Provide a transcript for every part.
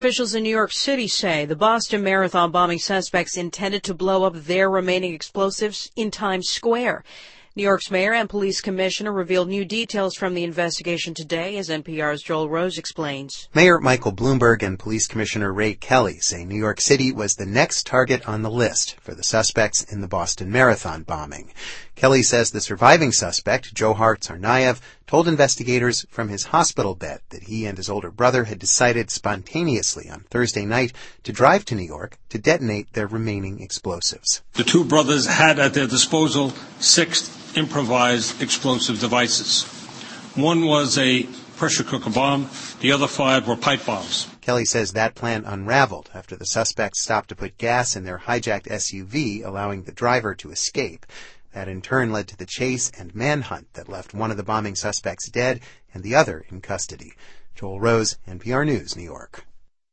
Officials in New York City say the Boston Marathon bombing suspects intended to blow up their remaining explosives in Times Square. New York's mayor and police commissioner revealed new details from the investigation today, as NPR's Joel Rose explains. Mayor Michael Bloomberg and police commissioner Ray Kelly say New York City was the next target on the list for the suspects in the Boston Marathon bombing. Kelly says the surviving suspect, Johar Tsarnaev, told investigators from his hospital bed that he and his older brother had decided spontaneously on Thursday night to drive to New York to detonate their remaining explosives. The two brothers had at their disposal 6 improvised explosive devices. One was a pressure cooker bomb. The other 5 were pipe bombs. Kelly says that plan unraveled after the suspects stopped to put gas in their hijacked SUV, allowing the driver to escape. That in turn led to the chase and manhunt that left one of the bombing suspects dead and the other in custody. Joel Rose, NPR News, New York.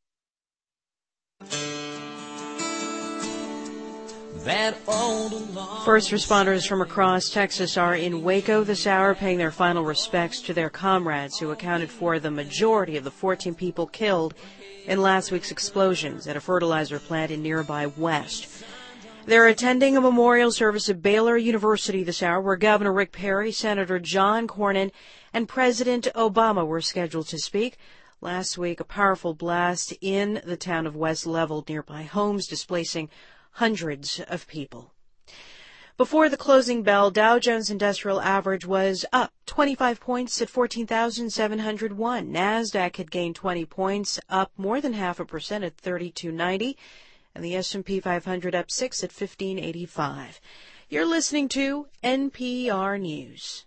First responders from across Texas are in Waco this hour, paying their final respects to their comrades who accounted for the majority of the 14 people killed in last week's explosions at a fertilizer plant in nearby West. They're attending a memorial service at Baylor University this hour, where Governor Rick Perry, Senator John Cornyn, and President Obama were scheduled to speak. Last week, a powerful blast in the town of West leveled nearby homes, displacing hundreds of people. Before the closing bell, Dow Jones Industrial Average was up 25 points at 14,701. NASDAQ had gained 20 points, up more than 0.5% at 3290. And the S&P 500 up 6 at 1585. You're listening to NPR News.